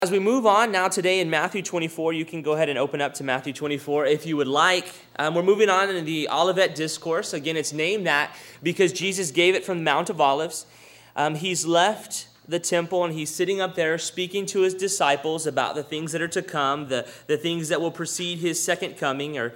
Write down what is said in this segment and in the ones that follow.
As we move on now today in Matthew 24, you can go ahead and open up to Matthew 24 if you would like. We're moving on in the Olivet Discourse. Again, it's named that because Jesus gave it from the Mount of Olives. He's left the temple and he's sitting up there speaking to his disciples about the things that are to come, the things that will precede his second coming, or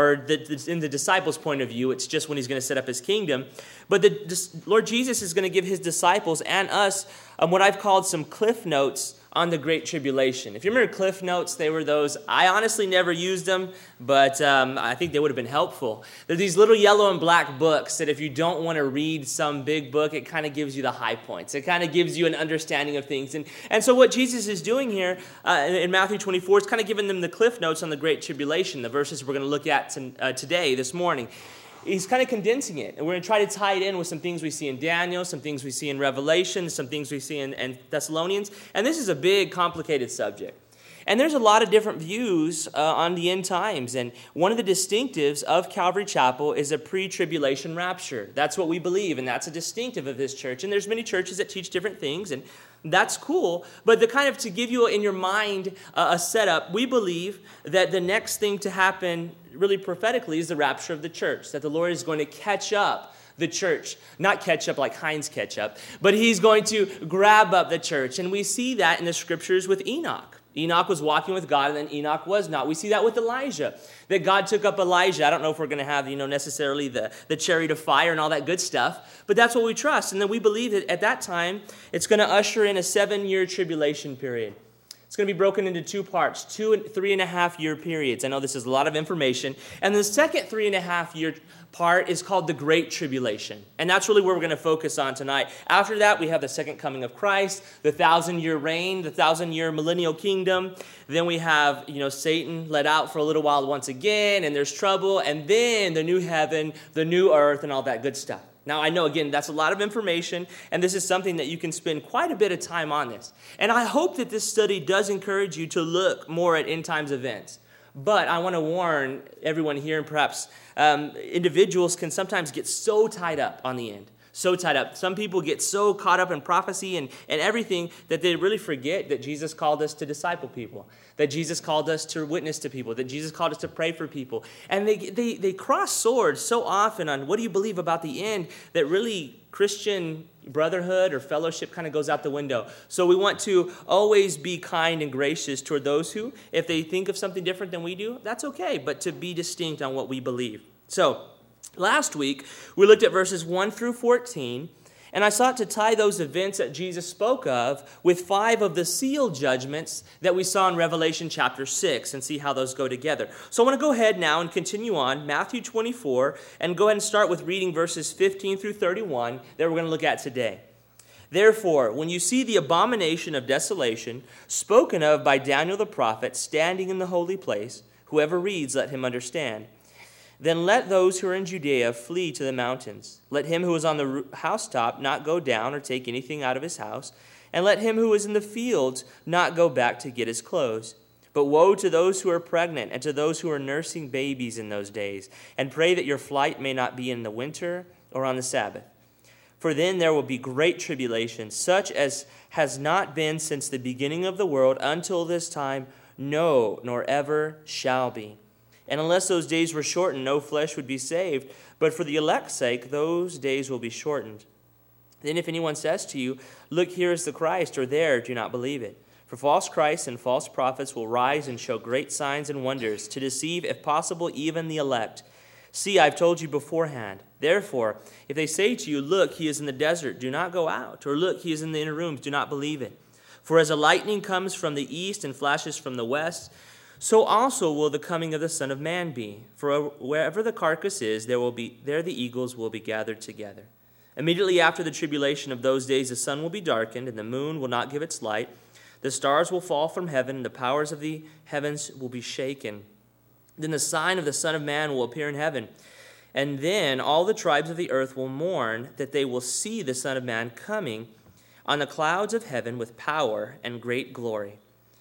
in the disciples' point of view, it's just when he's going to set up his kingdom. But the Lord Jesus is going to give his disciples and us what I've called some cliff notes on the Great Tribulation. If you remember Cliff Notes, they were those. I honestly never used them, but I think they would have been helpful. They're these little yellow and black books that if you don't want to read some big book, it kind of gives you the high points. It kind of gives you an understanding of things. And so what Jesus is doing here in Matthew 24 is kind of giving them the Cliff Notes on the Great Tribulation, the verses we're going to look at today, this morning. He's kind of condensing it, and we're going to try to tie it in with some things we see in Daniel, some things we see in Revelation, some things we see in Thessalonians, and this is a big, complicated subject. And there's a lot of different views on the end times, and one of the distinctives of Calvary Chapel is a pre-tribulation rapture. That's what we believe, and that's a distinctive of this church, and there's many churches that teach different things, and that's cool, but to give you in your mind a setup, we believe that the next thing to happen really prophetically is the rapture of the church, that the Lord is going to catch up the church. Not catch up like Heinz ketchup, but he's going to grab up the church. And we see that in the scriptures with Enoch. Enoch was walking with God, and then Enoch was not. We see that with Elijah, that God took up Elijah. I don't know if we're going to have, necessarily the chariot of fire and all that good stuff, but that's what we trust. And then we believe that at that time, it's going to usher in a 7-year tribulation period. It's going to be broken into two parts, 2 and 3.5 year periods. I know this is a lot of information. And the second 3.5 year part is called the Great Tribulation. And that's really where we're going to focus on tonight. After that, we have the second coming of Christ, the 1,000-year reign, the 1,000-year millennial kingdom. Then we have, Satan let out for a little while once again, and there's trouble. And then the new heaven, the new earth, and all that good stuff. Now, I know, again, that's a lot of information, and this is something that you can spend quite a bit of time on this. And I hope that this study does encourage you to look more at end times events. But I want to warn everyone here, and perhaps individuals can sometimes get so tied up on the end. So tied up. Some people get so caught up in prophecy and everything that they really forget that Jesus called us to disciple people, that Jesus called us to witness to people, that Jesus called us to pray for people. And they cross swords so often on what do you believe about the end that really Christian brotherhood or fellowship kind of goes out the window. So we want to always be kind and gracious toward those who, if they think of something different than we do, that's okay, but to be distinct on what we believe. So, last week, we looked at verses 1 through 14, and I sought to tie those events that Jesus spoke of with 5 of the seal judgments that we saw in Revelation chapter 6 and see how those go together. So I want to go ahead now and continue on Matthew 24 and go ahead and start with reading verses 15 through 31 that we're going to look at today. Therefore, when you see the abomination of desolation spoken of by Daniel the prophet standing in the holy place, whoever reads, let him understand. Then let those who are in Judea flee to the mountains. Let him who is on the housetop not go down or take anything out of his house. And let him who is in the fields not go back to get his clothes. But woe to those who are pregnant and to those who are nursing babies in those days. And pray that your flight may not be in the winter or on the Sabbath. For then there will be great tribulation, such as has not been since the beginning of the world until this time, no, nor ever shall be. And unless those days were shortened, no flesh would be saved. But for the elect's sake, those days will be shortened. Then if anyone says to you, look, here is the Christ, or there, do not believe it. For false Christs and false prophets will rise and show great signs and wonders, to deceive, if possible, even the elect. See, I've told you beforehand. Therefore, if they say to you, look, he is in the desert, do not go out. Or look, he is in the inner rooms, do not believe it. For as a lightning comes from the east and flashes from the west, so also will the coming of the Son of Man be. For wherever the carcass is, there the eagles will be gathered together. Immediately after the tribulation of those days, the sun will be darkened, and the moon will not give its light. The stars will fall from heaven, and the powers of the heavens will be shaken. Then the sign of the Son of Man will appear in heaven. And then all the tribes of the earth will mourn that they will see the Son of Man coming on the clouds of heaven with power and great glory.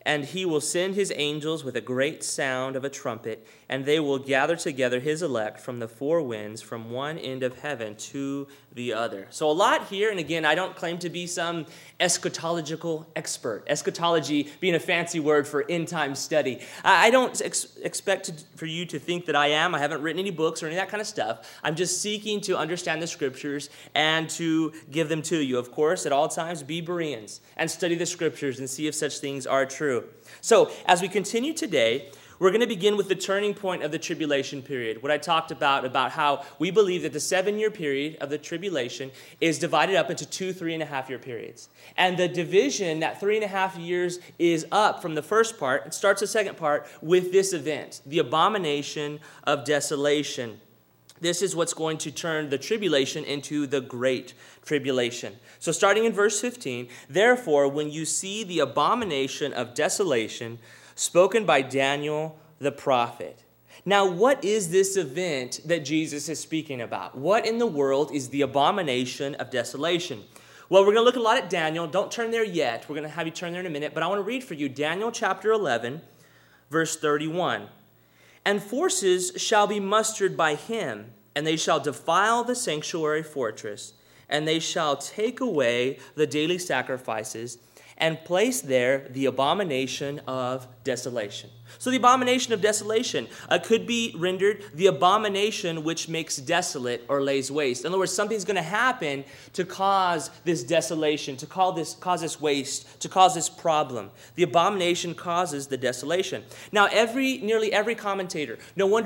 And he will send his angels with a great sound of a trumpet, and they will gather together his elect from the four winds, from one end of heaven to the other. So a lot here, and again, I don't claim to be some eschatological expert. Eschatology being a fancy word for end-time study. I don't expect for you to think that I am. I haven't written any books or any of that kind of stuff. I'm just seeking to understand the scriptures and to give them to you. Of course, at all times, be Bereans and study the scriptures and see if such things are true. So, as we continue today, we're going to begin with the turning point of the tribulation period. What I talked about how we believe that the 7-year period of the tribulation is divided up into 2 3.5-year periods. And the division, that 3.5 years, is up from the first part. It starts the second part with this event, the abomination of desolation. This is what's going to turn the tribulation into the great tribulation. So starting in verse 15, therefore, when you see the abomination of desolation spoken by Daniel the prophet. Now, what is this event that Jesus is speaking about? What in the world is the abomination of desolation? Well, we're going to look a lot at Daniel. Don't turn there yet. We're going to have you turn there in a minute. But I want to read for you Daniel chapter 11, verse 31. And forces shall be mustered by him, and they shall defile the sanctuary fortress, and they shall take away the daily sacrifices, and place there the abomination of desolation. So the abomination of desolation could be rendered the abomination which makes desolate or lays waste. In other words, something's going to happen to cause this desolation, to cause this waste, to cause this problem. The abomination causes the desolation. Now, nearly every commentator,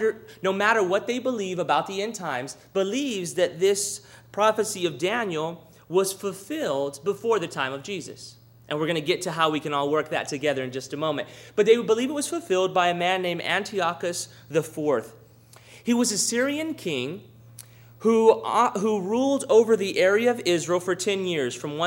no matter what they believe about the end times, believes that this prophecy of Daniel was fulfilled before the time of Jesus. And we're going to get to how we can all work that together in just a moment. But they believe it was fulfilled by a man named Antiochus IV. He was a Syrian king who ruled over the area of Israel for 10 years, from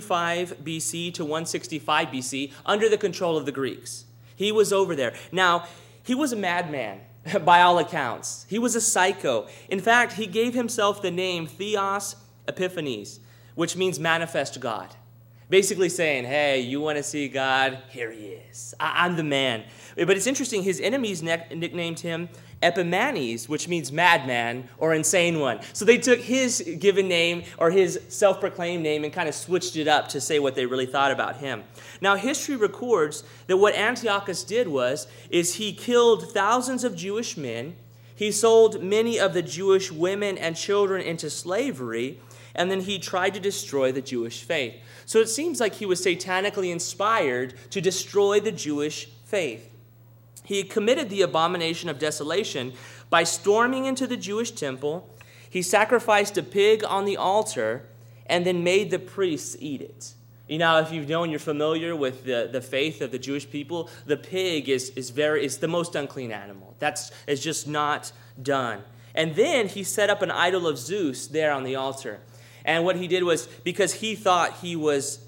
175 BC to 165 BC, under the control of the Greeks. He was over there. Now, he was a madman, by all accounts. He was a psycho. In fact, he gave himself the name Theos Epiphanes, which means manifest God. Basically saying, hey, you want to see God? Here he is. I'm the man. But it's interesting, his enemies nicknamed him Epimanes, which means madman or insane one. So they took his given name or his self-proclaimed name and kind of switched it up to say what they really thought about him. Now, history records that what Antiochus did is he killed thousands of Jewish men. He sold many of the Jewish women and children into slavery, and then he tried to destroy the Jewish faith. So it seems like he was satanically inspired to destroy the Jewish faith. He committed the abomination of desolation by storming into the Jewish temple. He sacrificed a pig on the altar and then made the priests eat it. You know, if you're familiar with the faith of the Jewish people, the pig is the most unclean animal. It's just not done. And then he set up an idol of Zeus there on the altar. And what he did was, because he thought he was,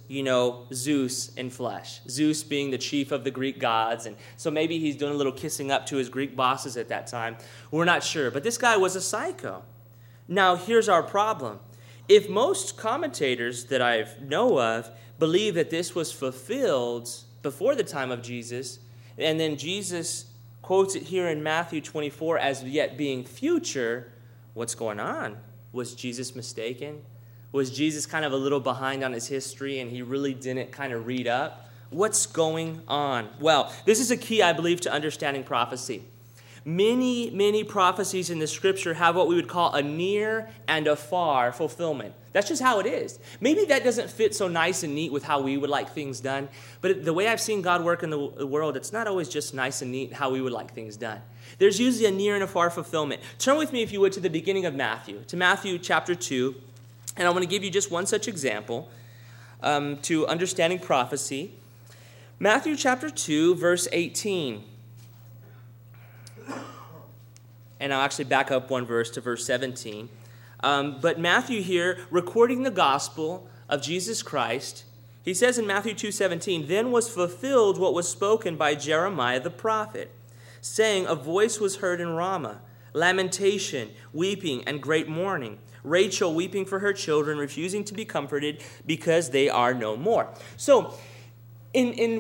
Zeus in flesh, Zeus being the chief of the Greek gods. And so maybe he's doing a little kissing up to his Greek bosses at that time. We're not sure. But this guy was a psycho. Now, here's our problem. If most commentators that I know of believe that this was fulfilled before the time of Jesus, and then Jesus quotes it here in Matthew 24 as yet being future, what's going on? Was Jesus mistaken? Was Jesus kind of a little behind on his history and he really didn't kind of read up? What's going on? Well, this is a key, I believe, to understanding prophecy. Many, many prophecies in the scripture have what we would call a near and a far fulfillment. That's just how it is. Maybe that doesn't fit so nice and neat with how we would like things done, but the way I've seen God work in the world, it's not always just nice and neat how we would like things done. There's usually a near and a far fulfillment. Turn with me, if you would, to the beginning of Matthew, to Matthew chapter 2, and I want to give you just one such example to understanding prophecy. Matthew chapter 2, verse 18. And I'll actually back up one verse to verse 17. But Matthew here, recording the gospel of Jesus Christ, he says in Matthew 2:17, "Then was fulfilled what was spoken by Jeremiah the prophet, saying, a voice was heard in Ramah, lamentation, weeping, and great mourning. Rachel weeping for her children, refusing to be comforted because they are no more." So, in what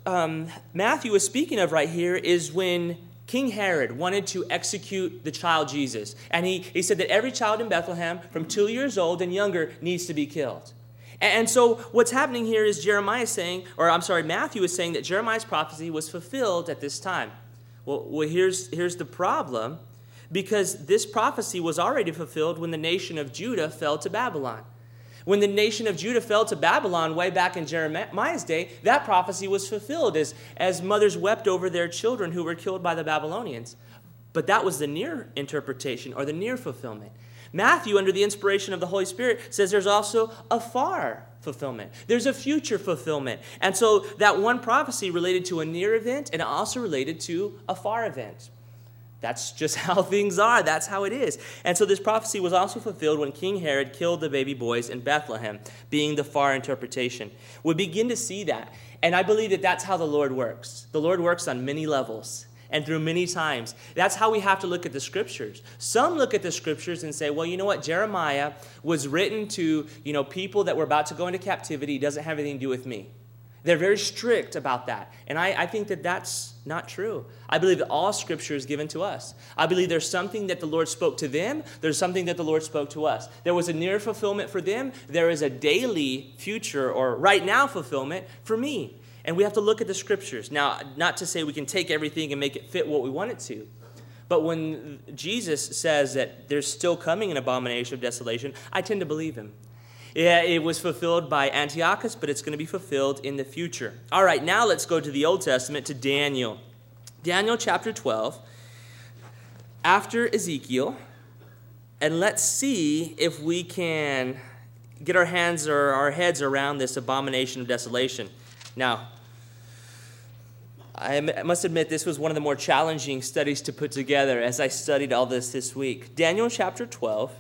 Matthew is speaking of right here is when King Herod wanted to execute the child Jesus. And he said that every child in Bethlehem from 2 years old and younger needs to be killed. And so what's happening here is Matthew is saying that Jeremiah's prophecy was fulfilled at this time. Well, here's the problem, because this prophecy was already fulfilled when the nation of Judah fell to Babylon. When the nation of Judah fell to Babylon way back in Jeremiah's day, that prophecy was fulfilled as mothers wept over their children who were killed by the Babylonians. But that was the near interpretation or the near fulfillment. Matthew, under the inspiration of the Holy Spirit, says there's also a far fulfillment. There's a future fulfillment. And so that one prophecy related to a near event and also related to a far event. That's just how things are. That's how it is. And so this prophecy was also fulfilled when King Herod killed the baby boys in Bethlehem, being the far interpretation. We begin to see that. And I believe that that's how the Lord works. The Lord works on many levels and through many times. That's how we have to look at the Scriptures. Some look at the Scriptures and say, well, you know what? Jeremiah was written to, people that were about to go into captivity. It doesn't have anything to do with me. They're very strict about that. And I think that that's not true. I believe that all Scripture is given to us. I believe there's something that the Lord spoke to them. There's something that the Lord spoke to us. There was a near fulfillment for them. There is a daily future or right now fulfillment for me. And we have to look at the Scriptures. Now, not to say we can take everything and make it fit what we want it to. But when Jesus says that there's still coming an abomination of desolation, I tend to believe him. Yeah, it was fulfilled by Antiochus, but it's going to be fulfilled in the future. All right, now let's go to the Old Testament, to Daniel. Daniel chapter 12, after Ezekiel. And let's see if we can get our hands or our heads around this abomination of desolation. Now, I must admit this was one of the more challenging studies to put together as I studied all this week. Daniel chapter 12.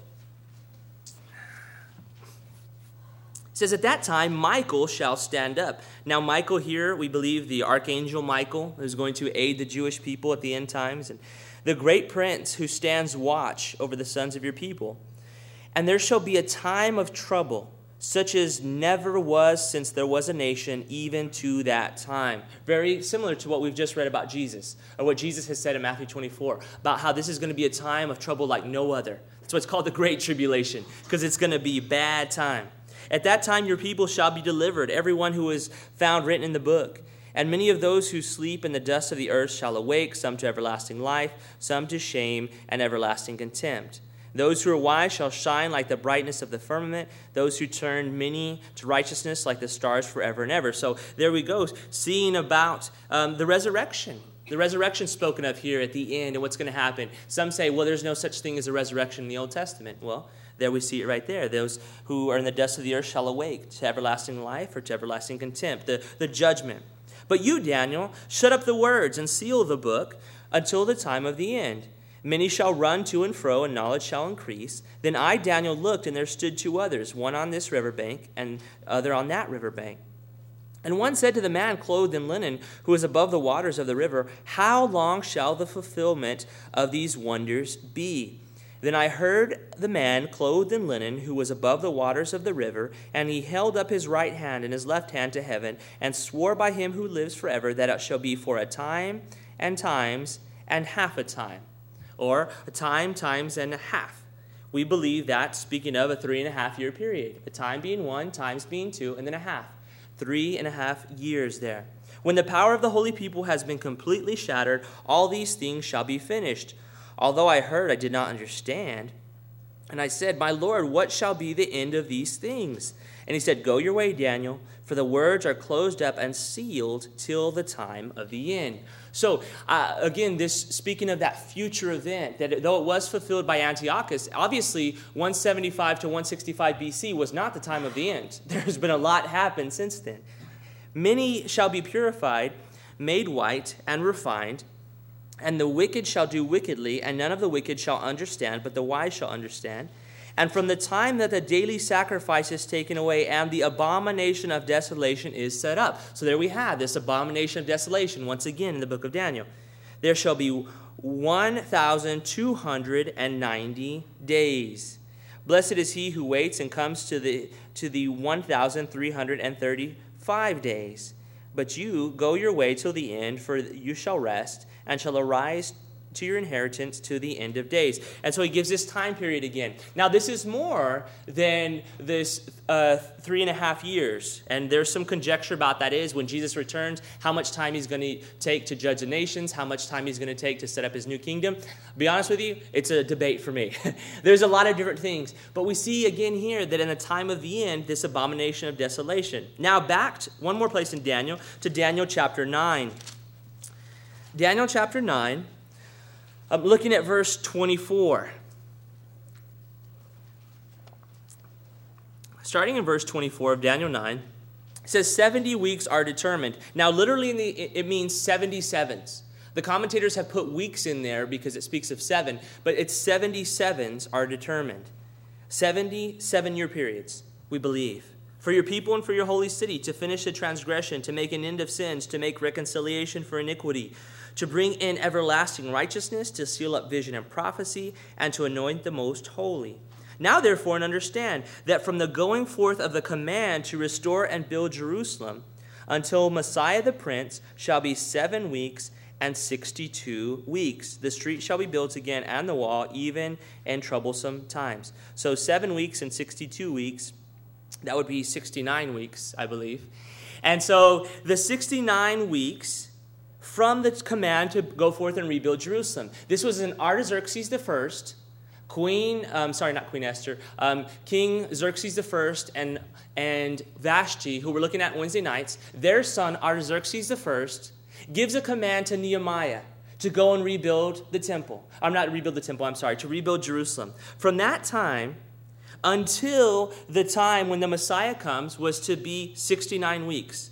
Says, at that time, Michael shall stand up. Now, Michael here, we believe the archangel Michael, who's going to aid the Jewish people at the end times, and the great prince who stands watch over the sons of your people. And there shall be a time of trouble, such as never was since there was a nation, even to that time. Very similar to what we've just read about Jesus, or what Jesus has said in Matthew 24, about how this is going to be a time of trouble like no other. That's why it's called the Great Tribulation, because it's going to be a bad time. At that time your people shall be delivered, everyone who is found written in the book. And many of those who sleep in the dust of the earth shall awake, some to everlasting life, some to shame and everlasting contempt. Those who are wise shall shine like the brightness of the firmament, those who turn many to righteousness like the stars forever and ever. So there we go, seeing about the resurrection. The resurrection spoken of here at the end and what's going to happen. Some say, well, there's no such thing as a resurrection in the Old Testament. Well, there we see it right there. Those who are in the dust of the earth shall awake to everlasting life or to everlasting contempt, the judgment. But you, Daniel, shut up the words and seal the book until the time of the end. Many shall run to and fro, and knowledge shall increase. Then I, Daniel, looked, and there stood two others, one on this riverbank and other on that riverbank. And one said to the man clothed in linen, who was above the waters of the river, how long shall the fulfillment of these wonders be? Then I heard the man clothed in linen, who was above the waters of the river, and he held up his right hand and his left hand to heaven, and swore by him who lives forever that it shall be for a time, and times, and half a time. Or a time, times, and a half. We believe that, speaking of a 3.5 year period. A time being 1, times being 2, and then a half. 3.5 years there. When the power of the holy people has been completely shattered, all these things shall be finished. Although I heard, I did not understand. And I said, my Lord, what shall be the end of these things? And he said, go your way, Daniel, for the words are closed up and sealed till the time of the end. So, again, this speaking of that future event, that though it was fulfilled by Antiochus, obviously 175 to 165 BC was not the time of the end. There's been a lot happened since then. Many shall be purified, made white, and refined, and the wicked shall do wickedly, and none of the wicked shall understand, but the wise shall understand. And from the time that the daily sacrifice is taken away and the abomination of desolation is set up. So there we have this abomination of desolation once again in the book of Daniel. There shall be 1,290 days. Blessed is he who waits and comes to the 1,335 days. But you go your way till the end, for you shall rest, and shall arise to your inheritance to the end of days. And so he gives this time period again. Now, this is more than this 3.5 years. And there's some conjecture about that is when Jesus returns, how much time he's going to take to judge the nations, how much time he's going to take to set up his new kingdom. Be honest with you, it's a debate for me. There's a lot of different things. But we see again here that in the time of the end, this abomination of desolation. Now back to one more place in Daniel, to Daniel chapter 9. Daniel chapter 9. I'm looking at verse 24. Starting in verse 24 of Daniel 9, it says 70 weeks are determined. Now, literally, it means 77s. The commentators have put weeks in there because it speaks of 7, but it's 77s are determined. 77-year periods, we believe. For your people and for your holy city, to finish the transgression, to make an end of sins, to make reconciliation for iniquity, to bring in everlasting righteousness, to seal up vision and prophecy, and to anoint the most holy. Now, therefore, and understand that from the going forth of the command to restore and build Jerusalem until Messiah the Prince shall be 7 weeks and 62 weeks. The street shall be built again, and the wall, even in troublesome times. So 7 weeks and 62 weeks, that would be 69 weeks, I believe. And so the 69 weeks from the command to go forth and rebuild Jerusalem. This was in Artaxerxes I, King Xerxes I and Vashti, who we're looking at Wednesday nights, their son Artaxerxes I gives a command to Nehemiah to go and rebuild the temple. To rebuild Jerusalem. From that time until the time when the Messiah comes was to be 69 weeks.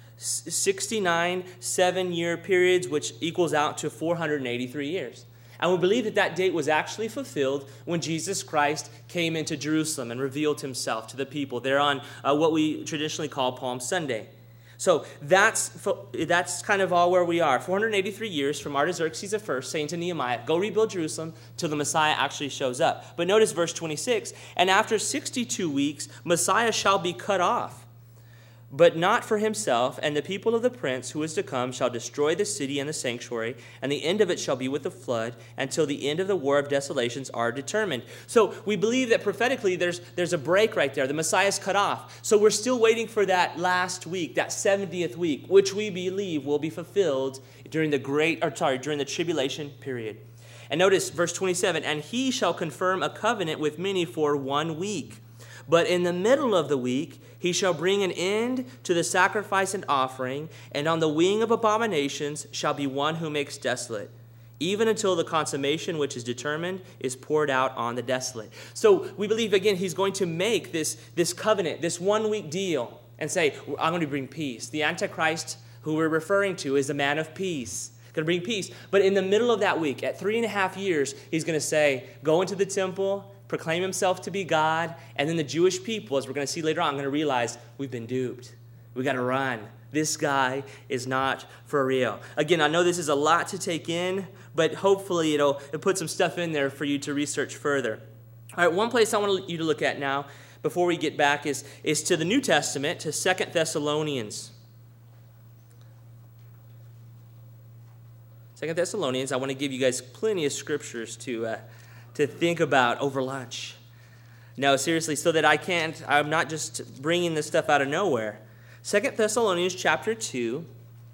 69 7-year periods, which equals out to 483 years. And we believe that that date was actually fulfilled when Jesus Christ came into Jerusalem and revealed himself to the people there on what we traditionally call Palm Sunday. So that's kind of all where we are. 483 years from Artaxerxes I saying to Nehemiah, go rebuild Jerusalem, till the Messiah actually shows up. But notice verse 26, and after 62 weeks, Messiah shall be cut off, but not for himself, and the people of the prince who is to come shall destroy the city and the sanctuary, and the end of it shall be with the flood, until the end of the war of desolations are determined. So we believe that prophetically there's a break right there. The Messiah is cut off. So we're still waiting for that last week, that 70th week, which we believe will be fulfilled during the tribulation period. And notice verse 27, and he shall confirm a covenant with many for 1 week. But in the middle of the week, he shall bring an end to the sacrifice and offering, and on the wing of abominations shall be one who makes desolate, even until the consummation which is determined is poured out on the desolate. So we believe, again, he's going to make this covenant, this 1 week deal, and say, I'm going to bring peace. The Antichrist, who we're referring to, is the man of peace. Going to bring peace. But in the middle of that week, at 3.5 years, he's going to say, go into the temple, proclaim himself to be God, and then the Jewish people, as we're going to see later on, are going to realize we've been duped. We got to run. This guy is not for real. Again, I know this is a lot to take in, but hopefully it'll put some stuff in there for you to research further. All right, one place I want you to look at now before we get back is to the New Testament, to 2 Thessalonians. 2 Thessalonians, I want to give you guys plenty of scriptures to think about over lunch. No, seriously, so that I'm not just bringing this stuff out of nowhere. 2 Thessalonians chapter 2,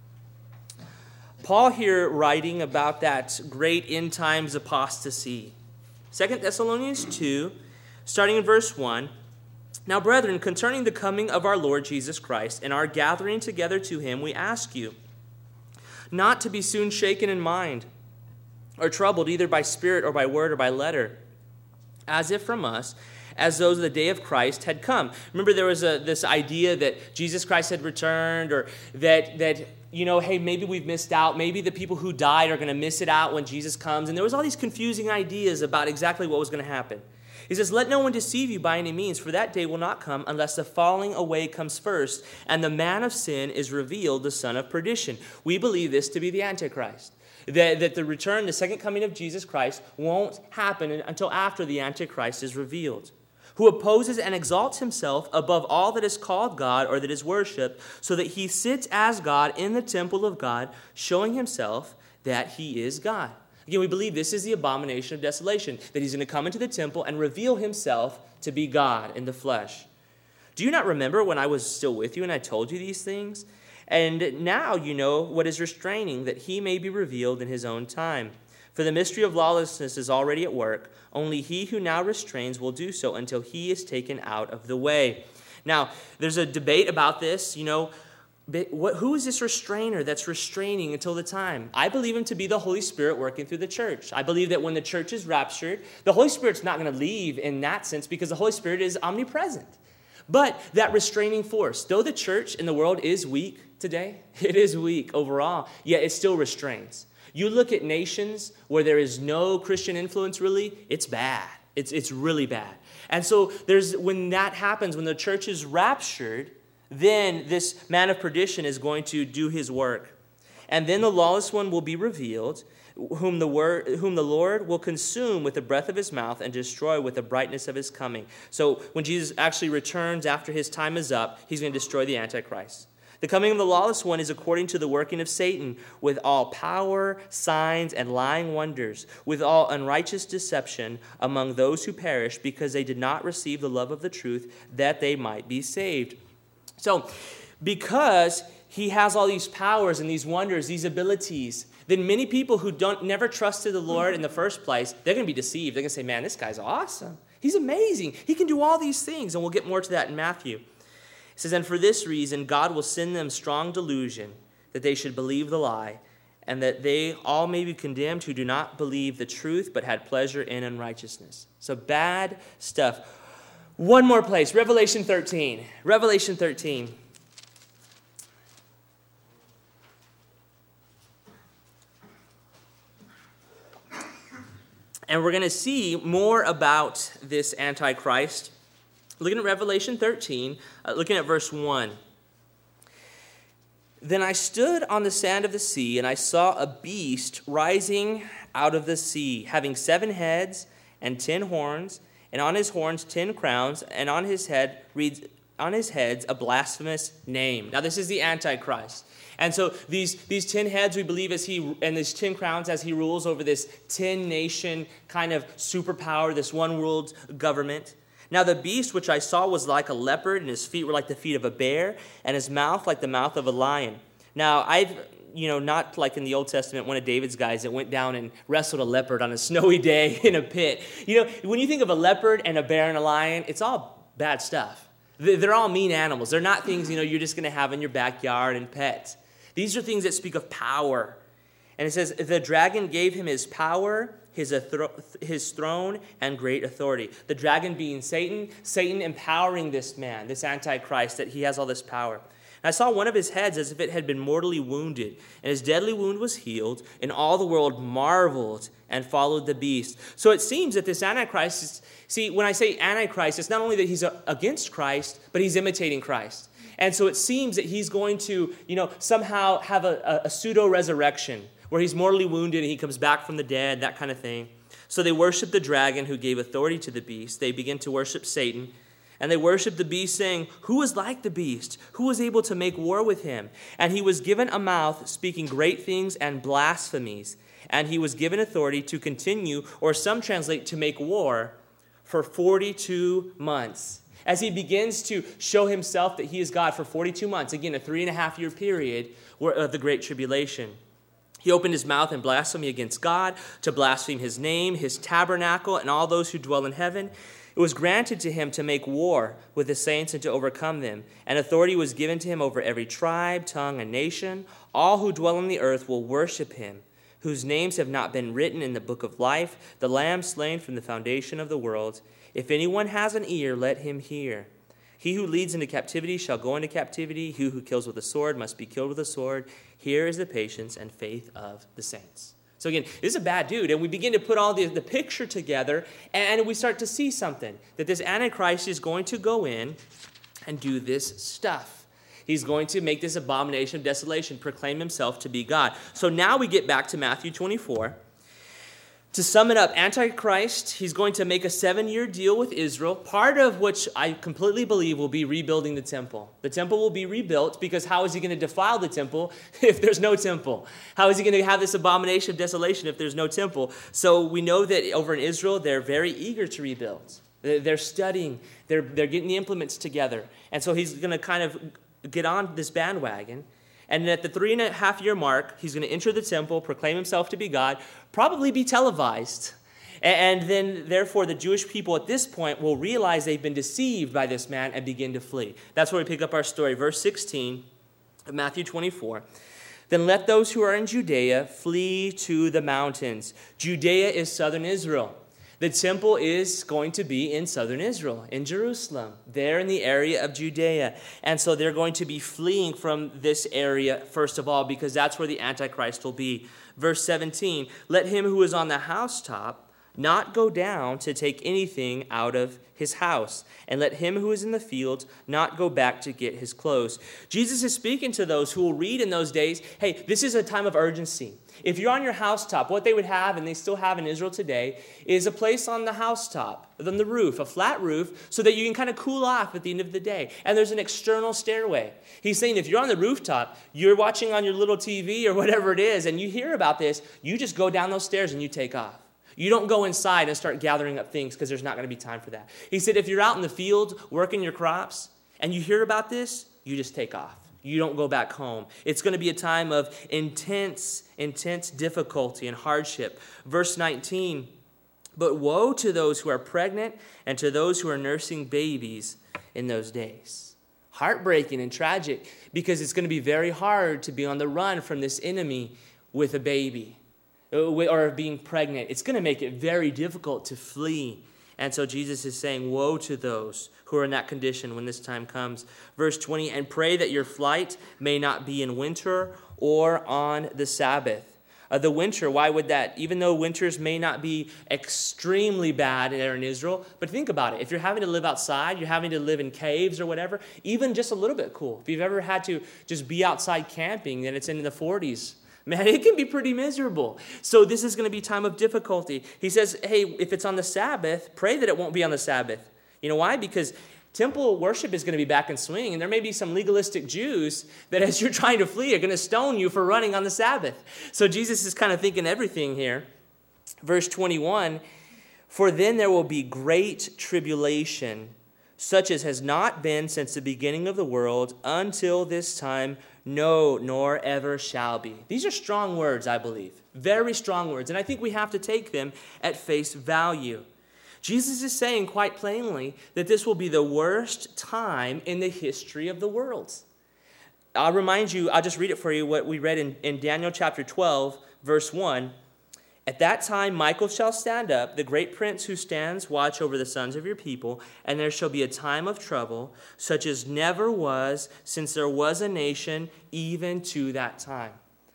Paul here writing about that great end times apostasy. 2 Thessalonians 2, starting in verse 1, now, brethren, concerning the coming of our Lord Jesus Christ and our gathering together to him, we ask you not to be soon shaken in mind, or troubled either by spirit or by word or by letter, as if from us, as though the day of Christ had come. Remember, there was this idea that Jesus Christ had returned, or that hey, maybe we've missed out. Maybe the people who died are going to miss it out when Jesus comes. And there was all these confusing ideas about exactly what was going to happen. He says, let no one deceive you by any means, for that day will not come unless the falling away comes first, and the man of sin is revealed, the son of perdition. We believe this to be the Antichrist. That the return, the second coming of Jesus Christ won't happen until after the Antichrist is revealed, who opposes and exalts himself above all that is called God or that is worshipped, so that he sits as God in the temple of God, showing himself that he is God. Again, we believe this is the abomination of desolation, that he's going to come into the temple and reveal himself to be God in the flesh. Do you not remember when I was still with you and I told you these things? And now you know what is restraining, that he may be revealed in his own time. For the mystery of lawlessness is already at work. Only he who now restrains will do so until he is taken out of the way. Now, there's a debate about this, who is this restrainer that's restraining until the time? I believe him to be the Holy Spirit working through the church. I believe that when the church is raptured, the Holy Spirit's not going to leave in that sense because the Holy Spirit is omnipresent. But that restraining force, though the church in the world is weak today, it is weak overall, yet it still restrains. You look at nations where there is no Christian influence really, it's bad. It's really bad. And so when that happens, when the church is raptured, then this man of perdition is going to do his work. And then the lawless one will be revealed, whom the Lord will consume with the breath of his mouth and destroy with the brightness of his coming. So when Jesus actually returns after his time is up, he's going to destroy the Antichrist. The coming of the lawless one is according to the working of Satan, with all power, signs, and lying wonders, with all unrighteous deception among those who perish, because they did not receive the love of the truth, that they might be saved. So, because he has all these powers and these wonders, these abilities, then many people who never trusted the Lord in the first place, they're going to be deceived. They're going to say, man, this guy's awesome. He's amazing. He can do all these things. And we'll get more to that in Matthew. It says, and for this reason, God will send them strong delusion, that they should believe the lie, and that they all may be condemned who do not believe the truth, but had pleasure in unrighteousness. So bad stuff. One more place, Revelation 13. Revelation 13. And we're going to see more about this Antichrist. Looking at Revelation 13, looking at verse 1. Then I stood on the sand of the sea, and I saw a beast rising out of the sea, having 7 heads and 10 horns, and on his horns 10 crowns, and on his heads a blasphemous name. Now this is the Antichrist. And so these 10 heads we believe and these 10 crowns as he rules over this 10-nation kind of superpower, this one world government. Now the beast which I saw was like a leopard, and his feet were like the feet of a bear, and his mouth like the mouth of a lion. Now not like in the Old Testament, one of David's guys that went down and wrestled a leopard on a snowy day in a pit. When you think of a leopard and a bear and a lion, it's all bad stuff. They're all mean animals. They're not things, you're just going to have in your backyard and pet. These are things that speak of power. And it says, the dragon gave him his power, his throne, and great authority. The dragon being Satan empowering this man, this Antichrist, that he has all this power. And I saw one of his heads as if it had been mortally wounded, and his deadly wound was healed, and all the world marveled and followed the beast. So it seems that this Antichrist, when I say Antichrist, it's not only that he's against Christ, but he's imitating Christ. And so it seems that he's going to, somehow have a pseudo-resurrection where he's mortally wounded and he comes back from the dead, that kind of thing. So they worship the dragon who gave authority to the beast. They begin to worship Satan. And they worship the beast, saying, who is like the beast? Who was able to make war with him? And he was given a mouth speaking great things and blasphemies. And he was given authority to continue, or some translate to make war, for 42 months. As he begins to show himself that he is God for 42 months, again, a 3.5-year period of the Great Tribulation. He opened his mouth in blasphemy against God, to blaspheme his name, his tabernacle, and all those who dwell in heaven. It was granted to him to make war with the saints and to overcome them. And authority was given to him over every tribe, tongue, and nation. All who dwell on the earth will worship him, whose names have not been written in the book of life, the Lamb slain from the foundation of the world. If anyone has an ear, let him hear. He who leads into captivity shall go into captivity. He who kills with a sword must be killed with a sword. Here is the patience and faith of the saints. So again, this is a bad dude, and we begin to put all the picture together, and we start to see something, that this Antichrist is going to go in and do this stuff. He's going to make this abomination of desolation, proclaim himself to be God. So now we get back to Matthew 24. To sum it up, Antichrist, he's going to make a 7-year deal with Israel, part of which I completely believe will be rebuilding the temple. The temple will be rebuilt because how is he going to defile the temple if there's no temple? How is he going to have this abomination of desolation if there's no temple? So we know that over in Israel, they're very eager to rebuild. They're studying. They're getting the implements together. And so he's going to kind of get on this bandwagon. And at the 3.5-year mark, he's going to enter the temple, proclaim himself to be God, probably be televised. And then, therefore, the Jewish people at this point will realize they've been deceived by this man and begin to flee. That's where we pick up our story. Verse 16 of Matthew 24. Then let those who are in Judea flee to the mountains. Judea is southern Israel. The temple is going to be in southern Israel, in Jerusalem, there in the area of Judea. And so they're going to be fleeing from this area, first of all, because that's where the Antichrist will be. Verse 17, let him who is on the housetop not go down to take anything out of his house, and let him who is in the field not go back to get his clothes. Jesus is speaking to those who will read in those days, hey, this is a time of urgency. If you're on your housetop, what they would have, and they still have in Israel today, is a place on the housetop, on the roof, a flat roof, so that you can kind of cool off at the end of the day. And there's an external stairway. He's saying if you're on the rooftop, you're watching on your little TV or whatever it is, and you hear about this, you just go down those stairs and you take off. You don't go inside and start gathering up things because there's not going to be time for that. He said if you're out in the field working your crops and you hear about this, you just take off. You don't go back home. It's going to be a time of intense difficulty and hardship. Verse 19, but woe to those who are pregnant and to those who are nursing babies in those days. Heartbreaking and tragic because it's going to be very hard to be on the run from this enemy with a baby or being pregnant. It's going to make it very difficult to flee. And so Jesus is saying, woe to those who are in that condition when this time comes. Verse 20, and pray that your flight may not be in winter or on the Sabbath. The winter, why would that? Even though winters may not be extremely bad there in Israel, but think about it. If you're having to live outside, you're having to live in caves or whatever, even just a little bit cool. If you've ever had to just be outside camping, then it's in the 40s. Man, it can be pretty miserable. So this is going to be time of difficulty. He says, hey, if it's on the Sabbath, pray that it won't be on the Sabbath. You know why? Because temple worship is going to be back in swing, and there may be some legalistic Jews that as you're trying to flee are going to stone you for running on the Sabbath. So Jesus is kind of thinking everything here. Verse 21, for then there will be great tribulation, such as has not been since the beginning of the world until this time, no, nor ever shall be. These are strong words, I believe. Very strong words. And I think we have to take them at face value. Jesus is saying quite plainly that this will be the worst time in the history of the world. I'll remind you, I'll just read it for you, what we read in Daniel chapter 12, verse 1. At that time, Michael shall stand up, the great prince who stands watch over the sons of your people, and there shall be a time of trouble, such as never was since there was a nation, even to that time.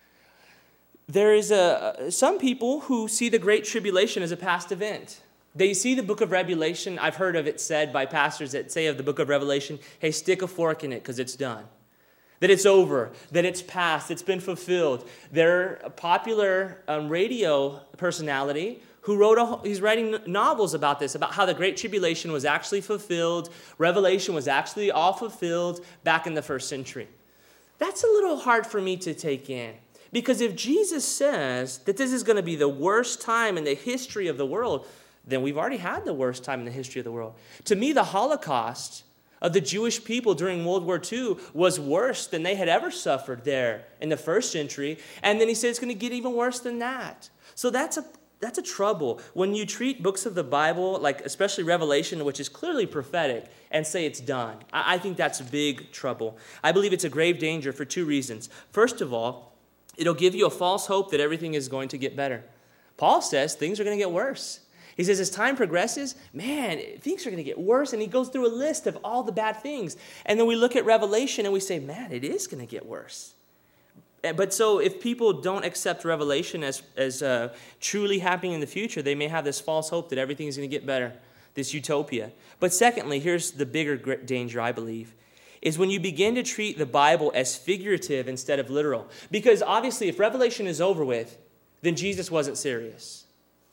There is some people who see the Great Tribulation as a past event. They see the book of Revelation. I've heard of it said by pastors that say of the book of Revelation, hey, stick a fork in it because it's done. That it's over, that it's past, it's been fulfilled. They're a popular radio personality who he's writing novels about this, about how the Great Tribulation was actually fulfilled. Revelation was actually all fulfilled back in the first century. That's a little hard for me to take in. Because if Jesus says that this is going to be the worst time in the history of the world, then we've already had the worst time in the history of the world. To me, the Holocaust of the Jewish people during World War II was worse than they had ever suffered there in the first century. And then he said it's going to get even worse than that. So that's a trouble. When you treat books of the Bible, like especially Revelation, which is clearly prophetic, and say it's done, I think that's big trouble. I believe it's a grave danger for two reasons. First of all, it'll give you a false hope that everything is going to get better. Paul says things are going to get worse. He says as time progresses, man, things are going to get worse. And he goes through a list of all the bad things. And then we look at Revelation and we say, man, it is going to get worse. But so if people don't accept Revelation as truly happening in the future, they may have this false hope that everything is going to get better, this utopia. But secondly, here's the bigger danger, I believe, is when you begin to treat the Bible as figurative instead of literal. Because obviously if Revelation is over with, then Jesus wasn't serious.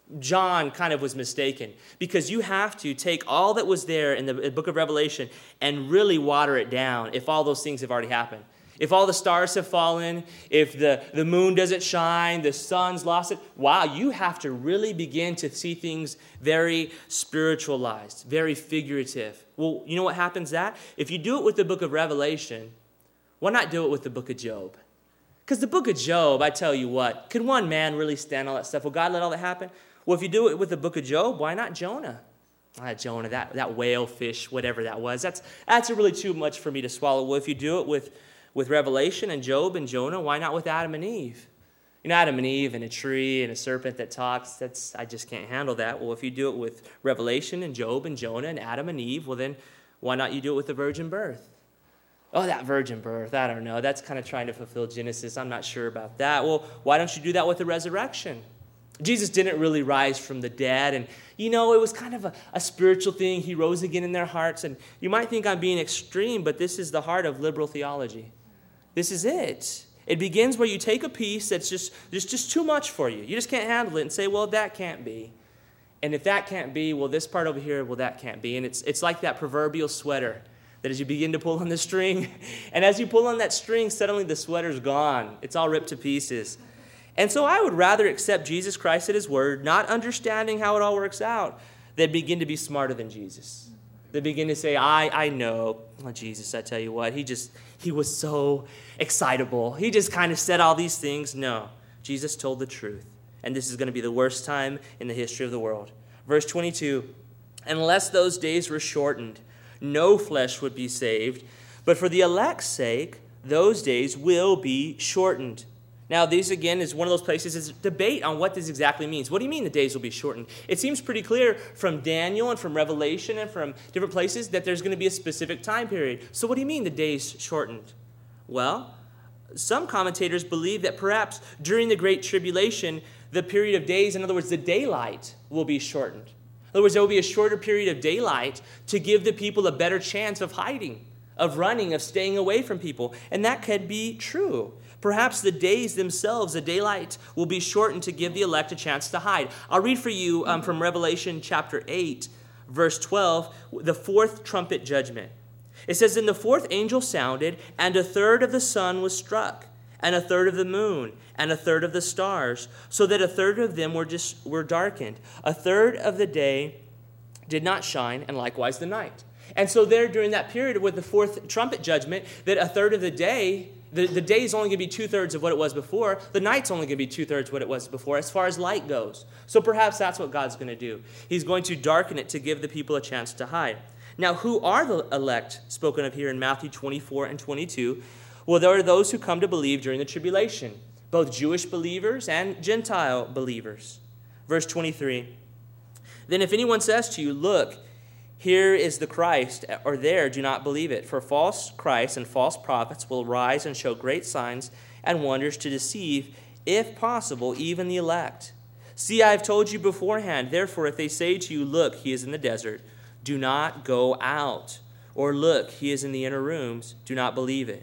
John kind of was mistaken, because you have to take all that was there in the book of Revelation and really water it down if all those things have already happened. If all the stars have fallen, if the moon doesn't shine, the sun's lost it, wow, you have to really begin to see things very spiritualized, very figurative. Well, you know what happens that? If you do it with the book of Revelation, why not do it with the book of Job? Because the book of Job, I tell you what, could one man really stand all that stuff? Will God let all that happen? Well, if you do it with the book of Job, why not Jonah? Jonah, that whale fish, whatever that was, that's really too much for me to swallow. Well, if you do it with Revelation and Job and Jonah, why not with Adam and Eve? You know, Adam and Eve and a tree and a serpent that talks, I just can't handle that. Well, if you do it with Revelation and Job and Jonah and Adam and Eve, well then, why not you do it with the virgin birth? Oh, that virgin birth, I don't know. That's kind of trying to fulfill Genesis. I'm not sure about that. Well, why don't you do that with the resurrection? Jesus didn't really rise from the dead, and it was kind of a spiritual thing. He rose again in their hearts, and you might think I'm being extreme, but this is the heart of liberal theology. This is it. It begins where you take a piece that's just too much for you. You just can't handle it and say, well, that can't be. And if that can't be, well, this part over here, well, that can't be. And it's like that proverbial sweater that as you begin to pull on the string, and as you pull on that string, suddenly the sweater's gone. It's all ripped to pieces. And so I would rather accept Jesus Christ at his word, not understanding how it all works out, than begin to be smarter than Jesus. They begin to say, I know. Oh, Jesus, I tell you what, he was so excitable. He just kind of said all these things. No, Jesus told the truth. And this is going to be the worst time in the history of the world. Verse 22, unless those days were shortened, no flesh would be saved. But for the elect's sake, those days will be shortened. Now, this, again, is one of those places, is debate on what this exactly means. What do you mean the days will be shortened? It seems pretty clear from Daniel and from Revelation and from different places that there's going to be a specific time period. So what do you mean the days shortened? Well, some commentators believe that perhaps during the Great Tribulation, the period of days, in other words, the daylight, will be shortened. In other words, there will be a shorter period of daylight to give the people a better chance of hiding, of running, of staying away from people. And that could be true. Perhaps the days themselves, the daylight, will be shortened to give the elect a chance to hide. I'll read for you from Revelation chapter 8, verse 12, the fourth trumpet judgment. It says, "Then the fourth angel sounded, and a third of the sun was struck, and a third of the moon, and a third of the stars, so that a third of them were darkened. A third of the day did not shine, and likewise the night." And so there, during that period with the fourth trumpet judgment, that a third of the day, the day is only going to be 2/3 of what it was before. The night's only going to be 2/3 what it was before as far as light goes. So perhaps that's what God's going to do. He's going to darken it to give the people a chance to hide. Now, who are the elect spoken of here in Matthew 24 and 22? Well, there are those who come to believe during the tribulation, both Jewish believers and Gentile believers. Verse 23, "Then if anyone says to you, 'Look, here is the Christ,' or 'there,' do not believe it. For false Christs and false prophets will rise and show great signs and wonders to deceive, if possible, even the elect. See, I have told you beforehand. Therefore, if they say to you, 'Look, he is in the desert,' do not go out. Or 'Look, he is in the inner rooms,' do not believe it."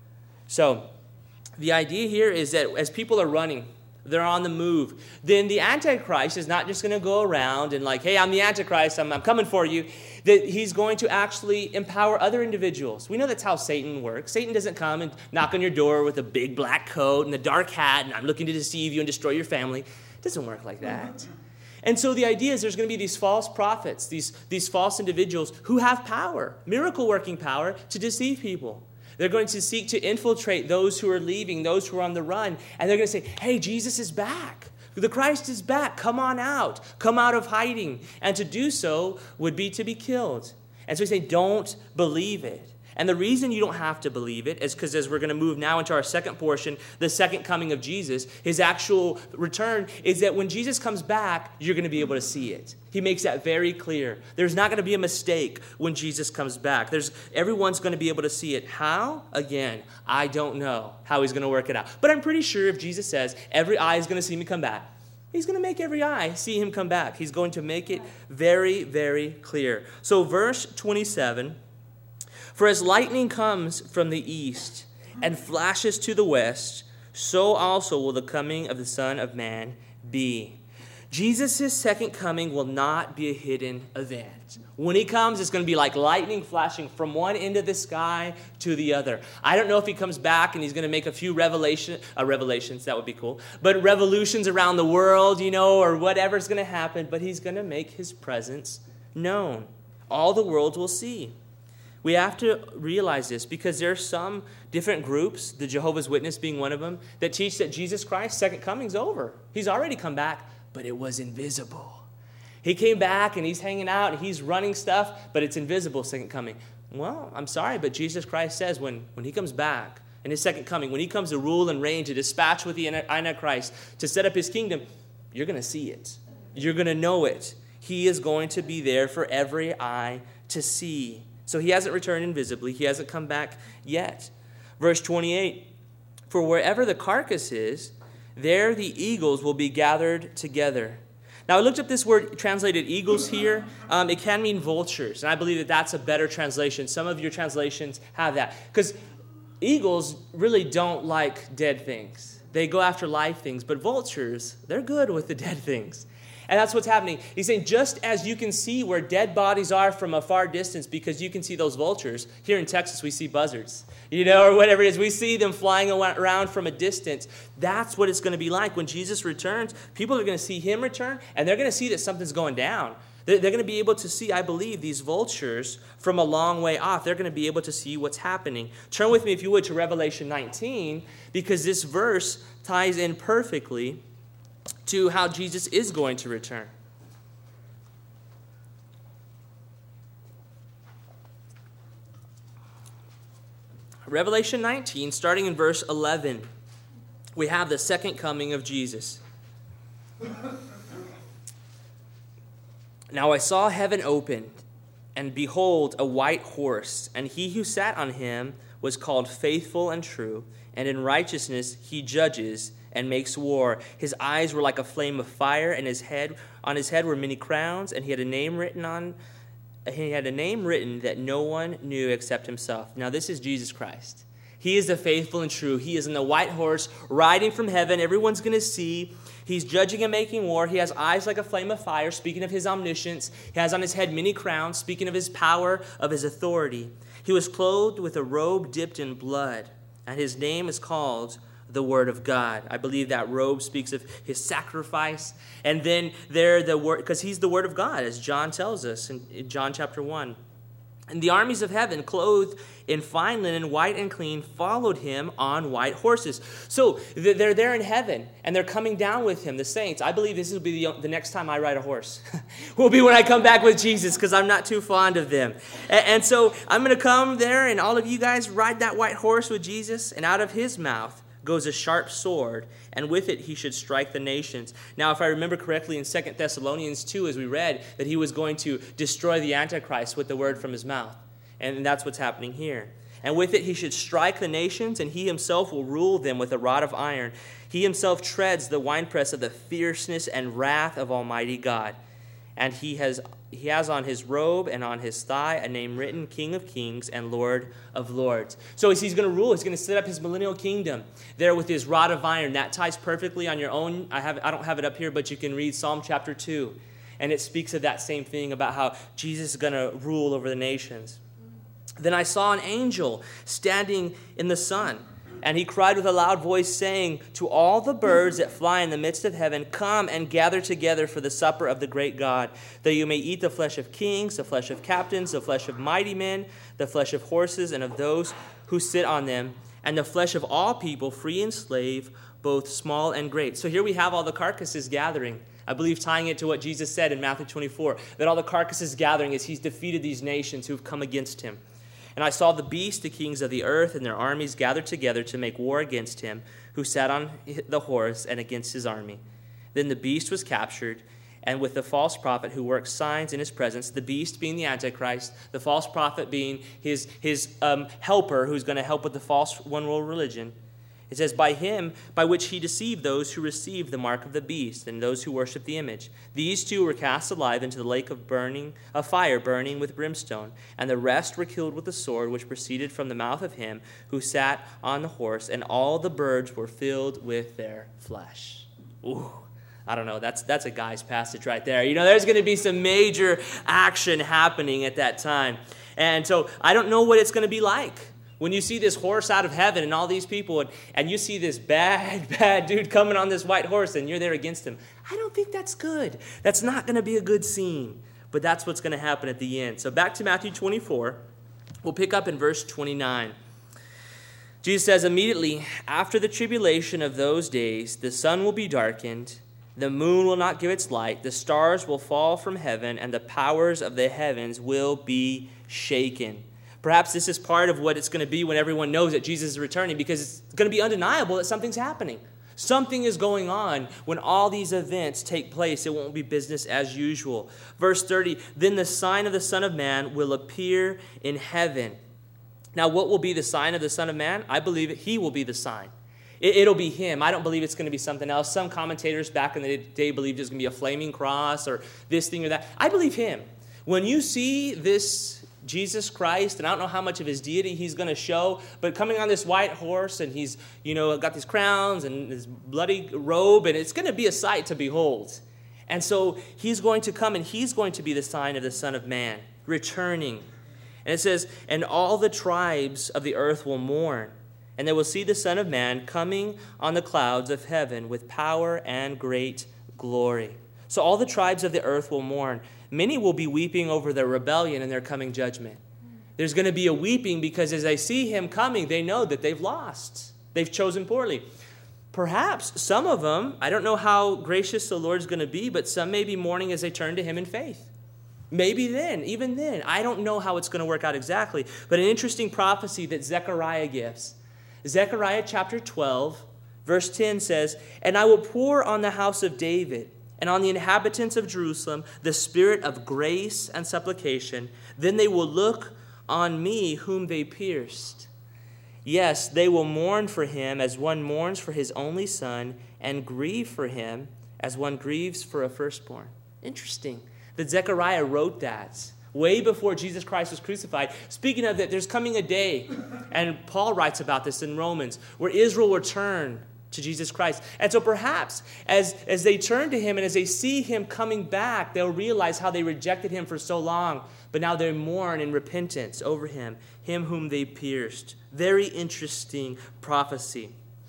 So, the idea here is that as people are running, they're on the move, then the Antichrist is not just going to go around and like, "Hey, I'm the Antichrist, I'm coming for you." That he's going to actually empower other individuals. We know that's how Satan works. Satan doesn't come and knock on your door with a big black coat and a dark hat, and "I'm looking to deceive you and destroy your family." It doesn't work like that. And so the idea is there's going to be these false prophets, these false individuals who have power, miracle-working power, to deceive people. They're going to seek to infiltrate those who are leaving, those who are on the run. And they're going to say, "Hey, Jesus is back. The Christ is back. Come on out. Come out of hiding." And to do so would be to be killed. And so he's saying, don't believe it. And the reason you don't have to believe it is because as we're going to move now into our second portion, the second coming of Jesus, his actual return, is that when Jesus comes back, you're going to be able to see it. He makes that very clear. There's not going to be a mistake when Jesus comes back. Everyone's going to be able to see it. How? Again, I don't know how he's going to work it out. But I'm pretty sure if Jesus says, every eye is going to see me come back, he's going to make every eye see him come back. He's going to make it very, very clear. So verse 27, "For as lightning comes from the east and flashes to the west, so also will the coming of the Son of Man be." Jesus' second coming will not be a hidden event. When he comes, it's going to be like lightning flashing from one end of the sky to the other. I don't know if he comes back and he's going to make a few revelations, that would be cool, but revolutions around the world, or whatever's going to happen, but he's going to make his presence known. All the world will see. We have to realize this because there are some different groups, the Jehovah's Witness being one of them, that teach that Jesus Christ's second coming's over. He's already come back, but it was invisible. He came back and he's hanging out and he's running stuff, but it's invisible, second coming. Well, I'm sorry, but Jesus Christ says when he comes back in his second coming, when he comes to rule and reign, to dispatch with the Antichrist, to set up his kingdom, you're going to see it. You're going to know it. He is going to be there for every eye to see. So he hasn't returned invisibly. He hasn't come back yet. Verse 28, for wherever the carcass is, there the eagles will be gathered together. Now, I looked up this word translated eagles here. It can mean vultures, and I believe that that's a better translation. Some of your translations have that. Because eagles really don't like dead things. They go after live things, but vultures, they're good with the dead things. And that's what's happening. He's saying just as you can see where dead bodies are from a far distance because you can see those vultures, here in Texas we see buzzards, or whatever it is. We see them flying around from a distance. That's what it's going to be like when Jesus returns. People are going to see him return, and they're going to see that something's going down. They're going to be able to see, I believe, these vultures from a long way off. They're going to be able to see what's happening. Turn with me, if you would, to Revelation 19, because this verse ties in perfectly to how Jesus is going to return. Revelation 19, starting in verse 11, we have the second coming of Jesus. Now I saw heaven opened, and behold, a white horse, and he who sat on him was called Faithful and True, and in righteousness he judges and makes war. His eyes were like a flame of fire, and on his head were many crowns, and he had a name written that no one knew except himself. Now this is Jesus Christ. He is the faithful and true. He is in the white horse riding from heaven. Everyone's going to see. He's judging and making war. He has eyes like a flame of fire, speaking of his omniscience. He has on his head many crowns, speaking of his power, of his authority. He was clothed with a robe dipped in blood, and his name is called the Word of God. I believe that robe speaks of his sacrifice. And then there the word, because he's the Word of God, as John tells us in John chapter 1. And the armies of heaven, clothed in fine linen, white and clean, followed him on white horses. So they're there in heaven, and they're coming down with him, the saints. I believe this will be the next time I ride a horse. Will be when I come back with Jesus, because I'm not too fond of them. And so I'm going to come there, and all of you guys ride that white horse with Jesus, and out of his mouth goes a sharp sword, and with it he should strike the nations. Now, if I remember correctly, in 2 Thessalonians 2, as we read, that he was going to destroy the Antichrist with the word from his mouth. And that's what's happening here. And with it he should strike the nations, and he himself will rule them with a rod of iron. He himself treads the winepress of the fierceness and wrath of Almighty God. And he has on his robe and on his thigh a name written, King of Kings and Lord of Lords. So he's going to rule. He's going to set up his millennial kingdom there with his rod of iron. That ties perfectly on your own. I don't have it up here, but you can read Psalm chapter 2. And it speaks of that same thing about how Jesus is going to rule over the nations. Then I saw an angel standing in the sun, and he cried with a loud voice, saying to all the birds that fly in the midst of heaven, come and gather together for the supper of the great God, that you may eat the flesh of kings, the flesh of captains, the flesh of mighty men, the flesh of horses, and of those who sit on them, and the flesh of all people, free and slave, both small and great. So here we have all the carcasses gathering. I believe tying it to what Jesus said in Matthew 24, that all the carcasses gathering as he's defeated these nations who've come against him. And I saw the beast, the kings of the earth, and their armies gathered together to make war against him who sat on the horse and against his army. Then the beast was captured, and with the false prophet who works signs in his presence, the beast being the Antichrist, the false prophet being his helper who's going to help with the false one-world religion. It says, by him, by which he deceived those who received the mark of the beast and those who worship the image. These two were cast alive into the lake of fire burning with brimstone, and the rest were killed with the sword which proceeded from the mouth of him who sat on the horse, and all the birds were filled with their flesh. Ooh, I don't know, that's a guy's passage right there. There's going to be some major action happening at that time. And so I don't know what it's going to be like when you see this horse out of heaven and all these people, and you see this bad dude coming on this white horse and you're there against him. I don't think that's good. That's not going to be a good scene. But that's what's going to happen at the end. So back to Matthew 24. We'll pick up in verse 29. Jesus says, immediately after the tribulation of those days, the sun will be darkened, the moon will not give its light, the stars will fall from heaven, and the powers of the heavens will be shaken. Perhaps this is part of what it's going to be when everyone knows that Jesus is returning, because it's going to be undeniable that something's happening. Something is going on when all these events take place. It won't be business as usual. Verse 30, then the sign of the Son of Man will appear in heaven. Now, what will be the sign of the Son of Man? I believe he will be the sign. It'll be him. I don't believe it's going to be something else. Some commentators back in the day believed it's going to be a flaming cross or this thing or that. I believe him. When you see this Jesus Christ, and I don't know how much of his deity he's going to show, but coming on this white horse, and he's, got these crowns and his bloody robe, and it's going to be a sight to behold. And so he's going to come, and he's going to be the sign of the Son of Man, returning. And it says, and all the tribes of the earth will mourn, and they will see the Son of Man coming on the clouds of heaven with power and great glory. So all the tribes of the earth will mourn. Many will be weeping over their rebellion and their coming judgment. There's going to be a weeping because as they see him coming, they know that they've lost. They've chosen poorly. Perhaps some of them, I don't know how gracious the Lord's going to be, but some may be mourning as they turn to him in faith. Maybe then, even then. I don't know how it's going to work out exactly, but an interesting prophecy that Zechariah gives. Zechariah chapter 12, verse 10 says, and I will pour on the house of David and on the inhabitants of Jerusalem the spirit of grace and supplication. Then they will look on me whom they pierced. Yes, they will mourn for him as one mourns for his only son, and grieve for him as one grieves for a firstborn. Interesting that Zechariah wrote that way before Jesus Christ was crucified. Speaking of that, there's coming a day, and Paul writes about this in Romans, where Israel will turn to Jesus Christ. And so perhaps as they turn to him and as they see him coming back, they'll realize how they rejected him for so long, but now they mourn in repentance over him whom they pierced. Very interesting prophecy.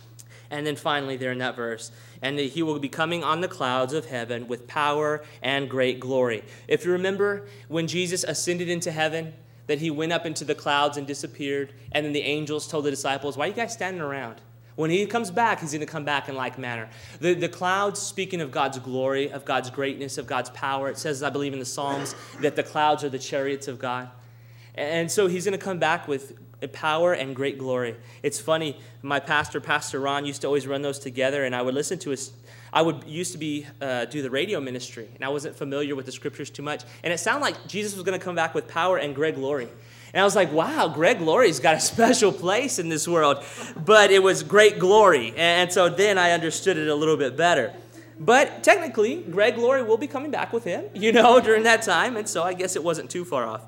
And then finally there in that verse, and he will be coming on the clouds of heaven with power and great glory. If you remember when Jesus ascended into heaven, that he went up into the clouds and disappeared, and then the angels told the disciples, why are you guys standing around? When he comes back, he's going to come back in like manner. The clouds, speaking of God's glory, of God's greatness, of God's power. It says, I believe in the Psalms, that the clouds are the chariots of God. And so he's going to come back with power and great glory. It's funny, my pastor, Pastor Ron, used to always run those together, and I would listen to his, used to do the radio ministry, and I wasn't familiar with the scriptures too much, and it sounded like Jesus was going to come back with power and great glory. And I was like, wow, Greg Glory's got a special place in this world. But it was great glory. And so then I understood it a little bit better. But technically, Greg Glory will be coming back with him, during that time. And so I guess it wasn't too far off.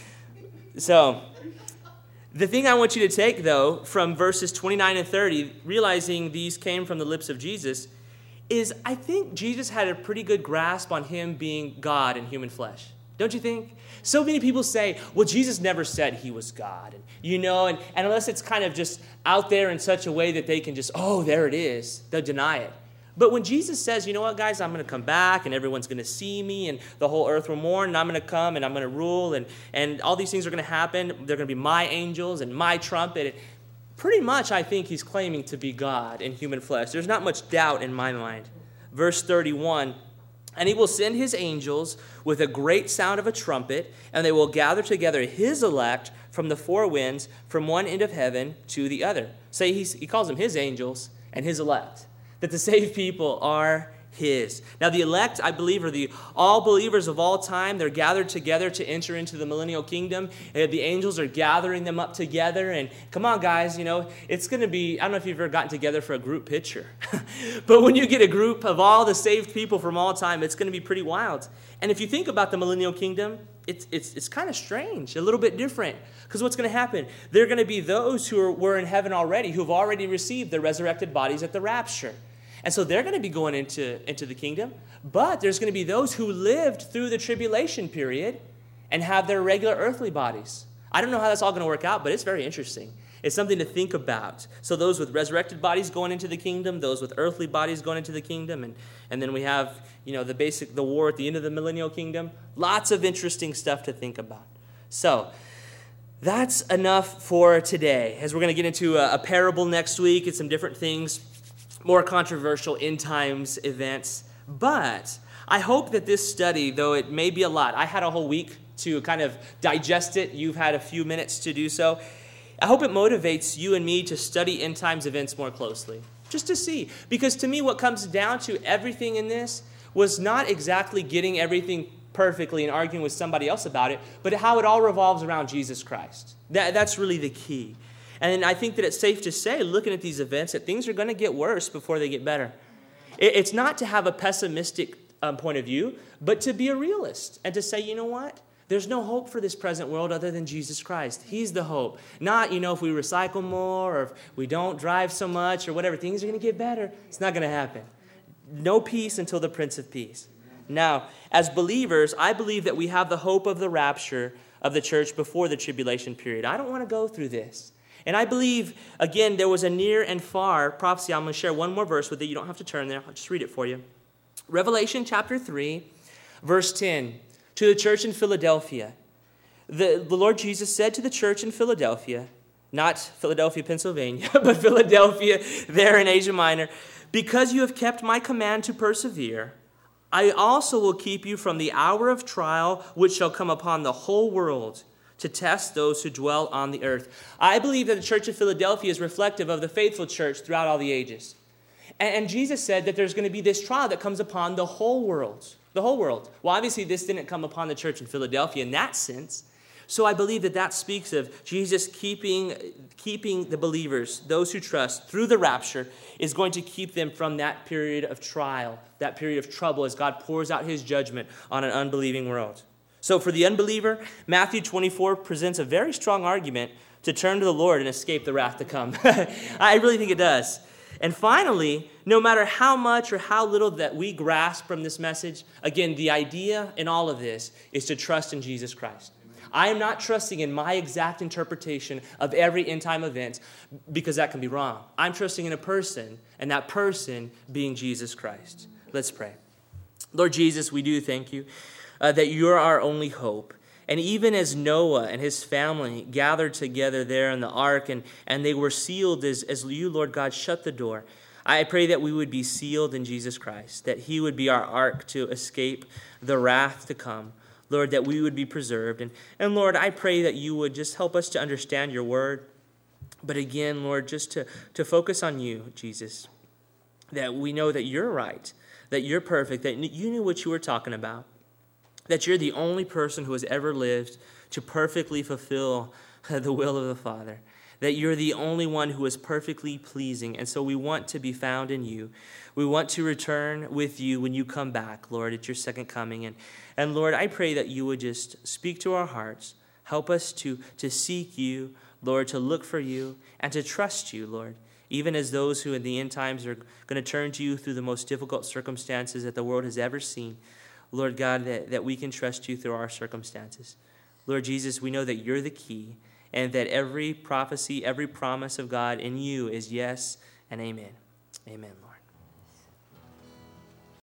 So the thing I want you to take, though, from verses 29 and 30, realizing these came from the lips of Jesus, is I think Jesus had a pretty good grasp on him being God in human flesh. Don't you think? So many people say, well, Jesus never said he was God. And unless it's kind of just out there in such a way that they can just, oh, there it is, they'll deny it. But when Jesus says, you know what, guys, I'm going to come back and everyone's going to see me and the whole earth will mourn and I'm going to come and I'm going to rule and all these things are going to happen. They're going to be my angels and my trumpet. Pretty much, I think he's claiming to be God in human flesh. There's not much doubt in my mind. Verse 31, and he will send his angels with a great sound of a trumpet, and they will gather together his elect from the four winds, from one end of heaven to the other. So he calls them his angels and his elect, that the saved people are his. Now the elect, I believe, are the all believers of all time. They're gathered together to enter into the millennial kingdom. The angels are gathering them up together. And come on, guys, it's going to be, I don't know if you've ever gotten together for a group picture. But when you get a group of all the saved people from all time, it's going to be pretty wild. And if you think about the millennial kingdom, it's kind of strange, a little bit different. Because what's going to happen? There are going to be those who were in heaven already, who've already received their resurrected bodies at the rapture. And so they're going to be going into the kingdom. But there's going to be those who lived through the tribulation period and have their regular earthly bodies. I don't know how that's all going to work out, but it's very interesting. It's something to think about. So those with resurrected bodies going into the kingdom, those with earthly bodies going into the kingdom, and then we have, the war at the end of the millennial kingdom. Lots of interesting stuff to think about. So that's enough for today. As we're going to get into a parable next week and some different things, more controversial end times events. But I hope that this study, though it may be a lot, I had a whole week to kind of digest it. You've had a few minutes to do so. I hope it motivates you and me to study end times events more closely, just to see. Because to me, what comes down to everything in this was not exactly getting everything perfectly and arguing with somebody else about it, but how it all revolves around Jesus Christ. That's really the key. And I think that it's safe to say, looking at these events, that things are going to get worse before they get better. It's not to have a pessimistic point of view, but to be a realist and to say, you know what? There's no hope for this present world other than Jesus Christ. He's the hope. Not, if we recycle more or if we don't drive so much or whatever, things are going to get better. It's not going to happen. No peace until the Prince of Peace. Now, as believers, I believe that we have the hope of the rapture of the church before the tribulation period. I don't want to go through this. And I believe, again, there was a near and far prophecy. I'm going to share one more verse with you. You don't have to turn there. I'll just read it for you. Revelation chapter 3, verse 10. To the church in Philadelphia, the Lord Jesus said to the church in Philadelphia, not Philadelphia, Pennsylvania, but Philadelphia there in Asia Minor, because you have kept my command to persevere, I also will keep you from the hour of trial which shall come upon the whole world to test those who dwell on the earth. I believe that the church of Philadelphia is reflective of the faithful church throughout all the ages. And Jesus said that there's going to be this trial that comes upon the whole world. The whole world. Well, obviously, this didn't come upon the church in Philadelphia in that sense. So I believe that speaks of Jesus keeping the believers, those who trust, through the rapture, is going to keep them from that period of trial, that period of trouble as God pours out his judgment on an unbelieving world. So for the unbeliever, Matthew 24 presents a very strong argument to turn to the Lord and escape the wrath to come. I really think it does. And finally, no matter how much or how little that we grasp from this message, again, the idea in all of this is to trust in Jesus Christ. I am not trusting in my exact interpretation of every end-time event because that can be wrong. I'm trusting in a person, and that person being Jesus Christ. Let's pray. Lord Jesus, we do thank you that you're our only hope. And even as Noah and his family gathered together there in the ark and they were sealed as you, Lord God, shut the door, I pray that we would be sealed in Jesus Christ, that he would be our ark to escape the wrath to come. Lord, that we would be preserved. And Lord, I pray that you would just help us to understand your word. But again, Lord, just to focus on you, Jesus, that we know that you're right, that you're perfect, that you knew what you were talking about, that you're the only person who has ever lived to perfectly fulfill the will of the Father, that you're the only one who is perfectly pleasing. And so we want to be found in you. We want to return with you when you come back, Lord, at your second coming. And Lord, I pray that you would just speak to our hearts. Help us to seek you, Lord, to look for you and to trust you, Lord, even as those who in the end times are going to turn to you through the most difficult circumstances that the world has ever seen. Lord God, that we can trust you through our circumstances. Lord Jesus, we know that you're the key and that every prophecy, every promise of God in you is yes and amen. Amen, Lord.